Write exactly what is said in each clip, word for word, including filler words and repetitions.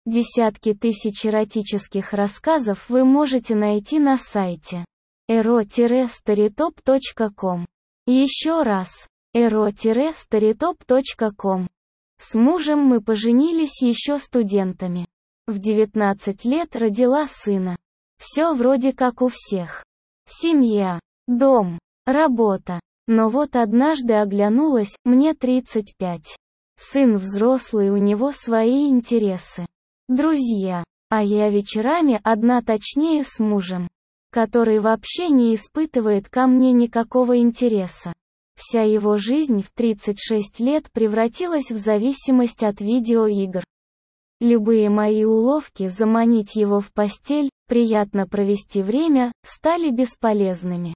Десятки тысяч эротических рассказов вы можете найти на сайте эро старитоп точка ком. Еще раз, эро старитоп точка ком. С мужем мы поженились еще студентами. В девятнадцать лет родила сына. Все вроде как у всех. Семья, дом, работа. Но вот однажды оглянулась, мне тридцать пять. Сын взрослый, у него свои интересы. Друзья. А я вечерами одна, точнее с мужем, который вообще не испытывает ко мне никакого интереса. Вся его жизнь в тридцать шесть лет превратилась в зависимость от видеоигр. Любые мои уловки заманить его в постель, приятно провести время, стали бесполезными.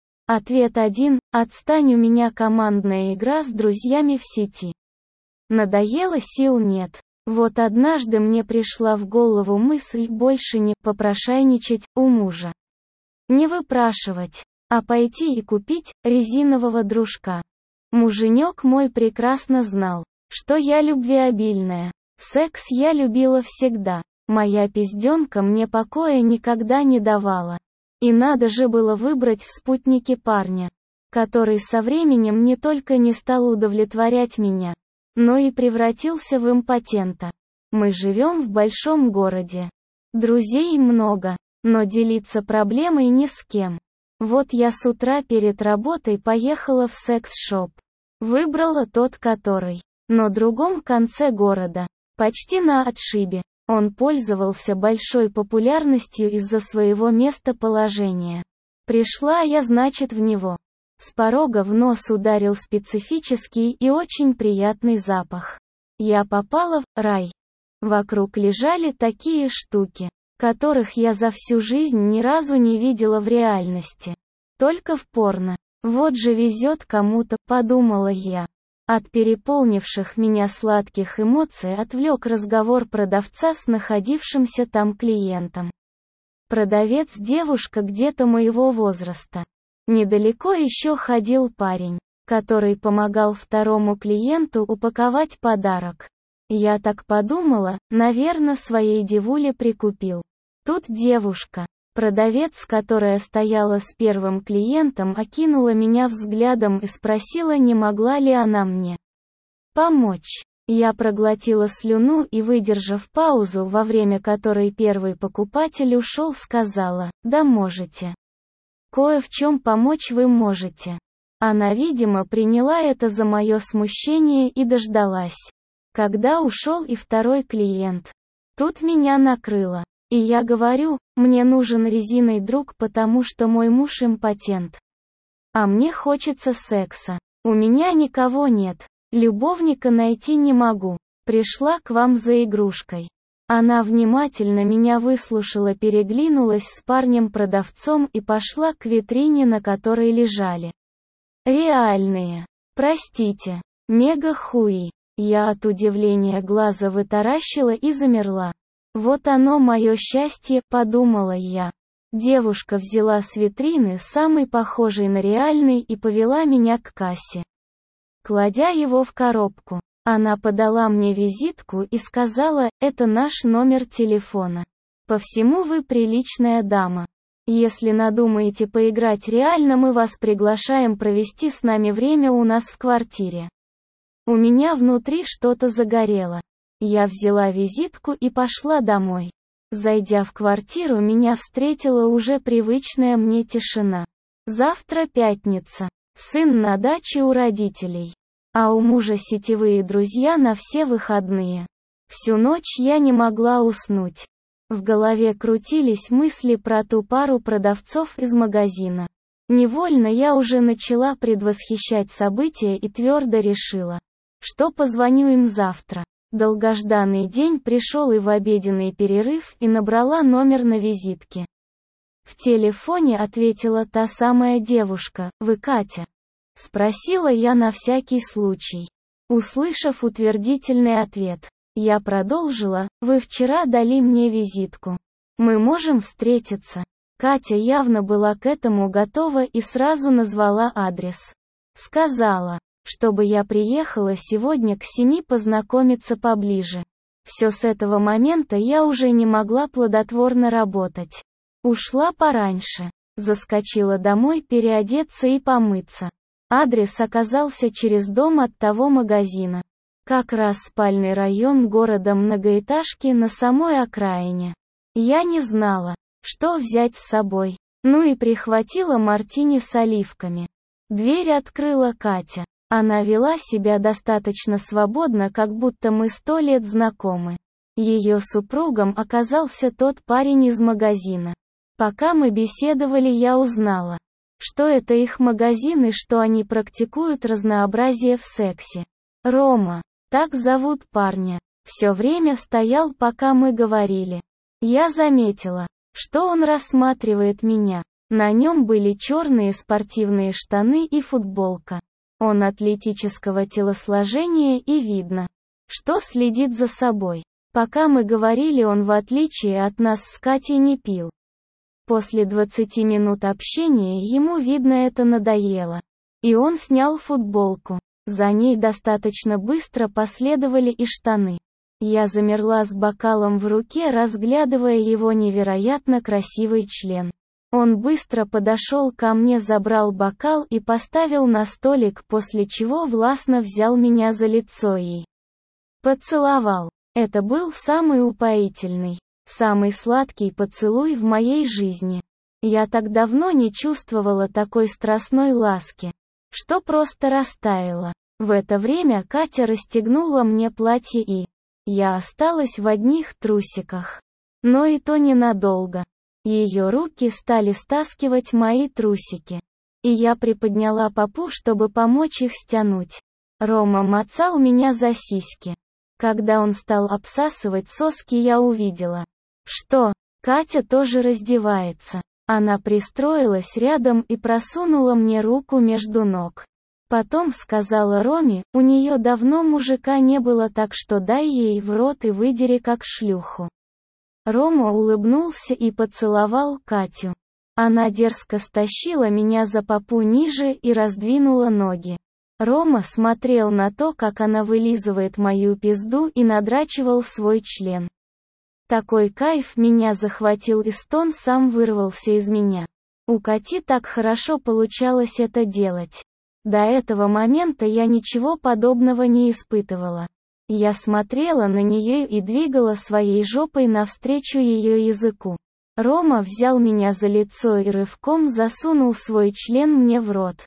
Ответ один: отстань, у меня командная игра с друзьями в сети. Надоело, сил нет. Вот однажды мне пришла в голову мысль больше не попрошайничать у мужа. Не выпрашивать, а пойти и купить резинового дружка. Муженек мой прекрасно знал, что я любвеобильная. Секс я любила всегда. Моя пизденка мне покоя никогда не давала. И надо же было выбрать в спутнике парня, который со временем не только не стал удовлетворять меня, но и превратился в импотента. Мы живем в большом городе. Друзей много, но делиться проблемой ни с кем. Вот я с утра перед работой поехала в секс-шоп. Выбрала тот, который на другом конце города, почти на отшибе. Он пользовался большой популярностью из-за своего местоположения. Пришла я, значит, в него. С порога в нос ударил специфический и очень приятный запах. Я попала в рай. Вокруг лежали такие штуки, которых я за всю жизнь ни разу не видела в реальности. Только в порно. Вот же везет кому-то, подумала я. От переполнивших меня сладких эмоций отвлек разговор продавца с находившимся там клиентом. Продавец девушка где-то моего возраста. Недалеко еще ходил парень, который помогал второму клиенту упаковать подарок. Я так подумала, наверное, своей девуле прикупил. Тут девушка, продавец, которая стояла с первым клиентом, окинула меня взглядом и спросила, не могла ли она мне помочь. Я проглотила слюну и, выдержав паузу, во время которой первый покупатель ушел, сказала: «Да можете. Кое в чем помочь вы можете». Она, видимо, приняла это за мое смущение и дождалась, когда ушел и второй клиент. Тут меня накрыло. И я говорю, мне нужен резиной друг, потому что мой муж импотент. А мне хочется секса. У меня никого нет. Любовника найти не могу. Пришла к вам за игрушкой. Она внимательно меня выслушала, переглянулась с парнем-продавцом и пошла к витрине, на которой лежали реальные, простите, мега-хуи. Я от удивления глаза вытаращила и замерла. Вот оно мое счастье, подумала я. Девушка взяла с витрины самый похожий на реальный и повела меня к кассе. Кладя его в коробку, она подала мне визитку и сказала: «Это наш номер телефона. По всему вы приличная дама. Если надумаете поиграть реально, мы вас приглашаем провести с нами время у нас в квартире». У меня внутри что-то загорело. Я взяла визитку и пошла домой. Зайдя в квартиру, меня встретила уже привычная мне тишина. Завтра пятница. Сын на даче у родителей. А у мужа сетевые друзья на все выходные. Всю ночь я не могла уснуть. В голове крутились мысли про ту пару продавцов из магазина. Невольно я уже начала предвосхищать события и твердо решила, что позвоню им завтра. Долгожданный день пришел, и в обеденный перерыв и набрала номер на визитке. В телефоне ответила та самая девушка: «Вы Катя?» — спросила я на всякий случай. Услышав утвердительный ответ, я продолжила: «Вы вчера дали мне визитку. Мы можем встретиться?» Катя явно была к этому готова и сразу назвала адрес. Сказала, чтобы я приехала сегодня к семи познакомиться поближе. Все с этого момента я уже не могла плодотворно работать. Ушла пораньше. Заскочила домой переодеться и помыться. Адрес оказался через дом от того магазина. Как раз спальный район города многоэтажки на самой окраине. Я не знала, что взять с собой. Ну и прихватила мартини с оливками. Дверь открыла Катя. Она вела себя достаточно свободно, как будто мы сто лет знакомы. Ее супругом оказался тот парень из магазина. Пока мы беседовали, я узнала, что это их магазин и что они практикуют разнообразие в сексе. Рома, так зовут парня, все время стоял, пока мы говорили. Я заметила, что он рассматривает меня. На нем были черные спортивные штаны и футболка. Он атлетического телосложения и видно, что следит за собой. Пока мы говорили, он в отличие от нас с Катей не пил. После двадцати минут общения ему, видно, это надоело. И он снял футболку. За ней достаточно быстро последовали и штаны. Я замерла с бокалом в руке, разглядывая его невероятно красивый член. Он быстро подошел ко мне, забрал бокал и поставил на столик, после чего властно взял меня за лицо и поцеловал. Это был самый упоительный, самый сладкий поцелуй в моей жизни. Я так давно не чувствовала такой страстной ласки, что просто растаяла. В это время Катя расстегнула мне платье и я осталась в одних трусиках. Но и то ненадолго. Ее руки стали стаскивать мои трусики. И я приподняла попу, чтобы помочь их стянуть. Рома мацал меня за сиськи. Когда он стал обсасывать соски, я увидела, что Катя тоже раздевается. Она пристроилась рядом и просунула мне руку между ног. Потом сказала Роме, у нее давно мужика не было, так что дай ей в рот и выдери как шлюху. Рома улыбнулся и поцеловал Катю. Она дерзко стащила меня за попу ниже и раздвинула ноги. Рома смотрел на то, как она вылизывает мою пизду, и надрачивал свой член. Такой кайф меня захватил, и стон сам вырвался из меня. У Кати так хорошо получалось это делать. До этого момента я ничего подобного не испытывала. Я смотрела на нее и двигала своей жопой навстречу ее языку. Рома взял меня за лицо и рывком засунул свой член мне в рот.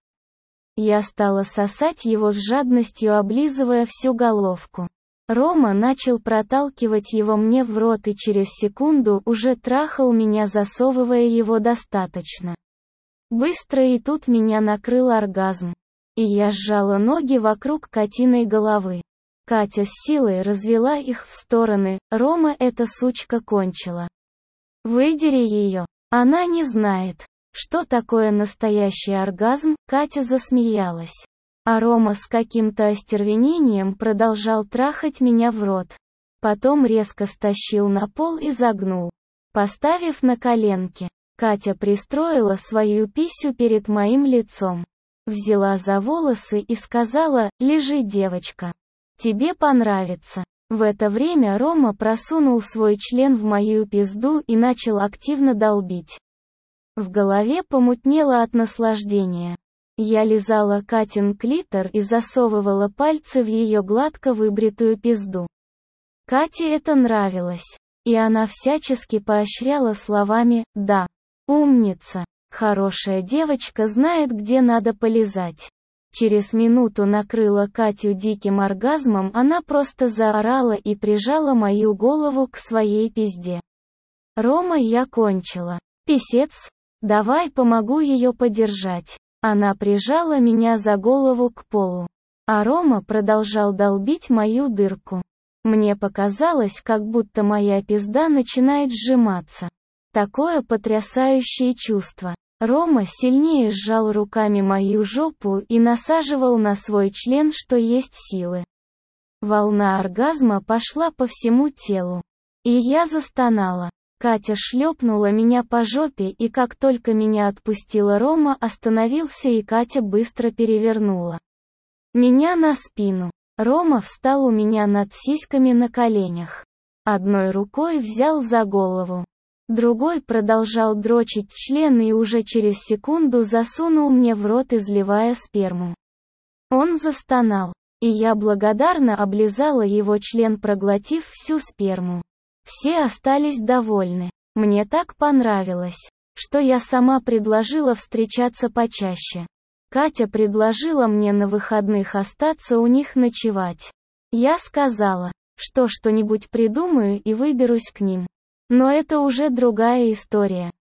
Я стала сосать его с жадностью, облизывая всю головку. Рома начал проталкивать его мне в рот и через секунду уже трахал меня, засовывая его достаточно быстро, и тут меня накрыл оргазм. И я сжала ноги вокруг Катиной головы. Катя с силой развела их в стороны. Рома, эта сучка кончила. Выдери ее. Она не знает, что такое настоящий оргазм. Катя засмеялась. А Рома с каким-то остервенением продолжал трахать меня в рот. Потом резко стащил на пол и загнул, поставив на коленки. Катя пристроила свою писю перед моим лицом. Взяла за волосы и сказала: «Лежи, девочка. Тебе понравится». В это время Рома просунул свой член в мою пизду и начал активно долбить. В голове помутнело от наслаждения. Я лизала Катин клитор и засовывала пальцы в ее гладко выбритую пизду. Кате это нравилось. И она всячески поощряла словами: «Да, умница, хорошая девочка, знает, где надо полизать». Через минуту накрыла Катю диким оргазмом, она просто заорала и прижала мою голову к своей пизде. «Рома, я кончила. Писец, давай помогу ее подержать». Она прижала меня за голову к полу. А Рома продолжал долбить мою дырку. Мне показалось, как будто моя пизда начинает сжиматься. Такое потрясающее чувство. Рома сильнее сжал руками мою жопу и насаживал на свой член, что есть силы. Волна оргазма пошла по всему телу. И я застонала. Катя шлепнула меня по жопе, и как только меня отпустила, Рома остановился, и Катя быстро перевернула меня на спину. Рома встал у меня над сиськами на коленях. Одной рукой взял за голову. Другой продолжал дрочить член и уже через секунду засунул мне в рот, изливая сперму. Он застонал, и я благодарно облизала его член, проглотив всю сперму. Все остались довольны. Мне так понравилось, что я сама предложила встречаться почаще. Катя предложила мне на выходных остаться у них ночевать. Я сказала, что что-нибудь придумаю и выберусь к ним. Но это уже другая история.